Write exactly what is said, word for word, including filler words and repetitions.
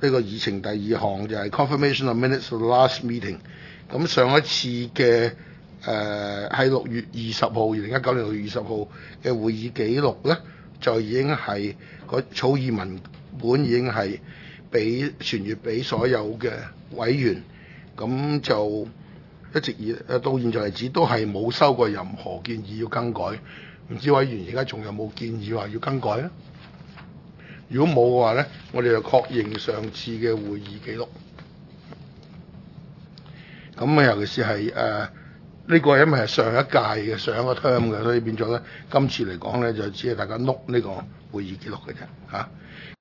呢個議程第二項就係 confirmation of minutes of the last meeting。咁上一次嘅誒喺六月二十號，二零一九年六月二十號嘅會議記錄咧，就已經係個草擬文本已經係俾傳閱俾所有嘅委員，咁就一直以誒到現在為止都係冇收過任何建議要更改。唔知委員而家仲有冇建議話要更改咧？如果冇嘅話咧，我哋就確認上次嘅會議記錄。咁啊，尤其是係誒呢個係因為係上一屆嘅上一個 term 嘅，所以變咗咧今次嚟講咧就只係大家碌呢個會議記錄嘅啫嚇。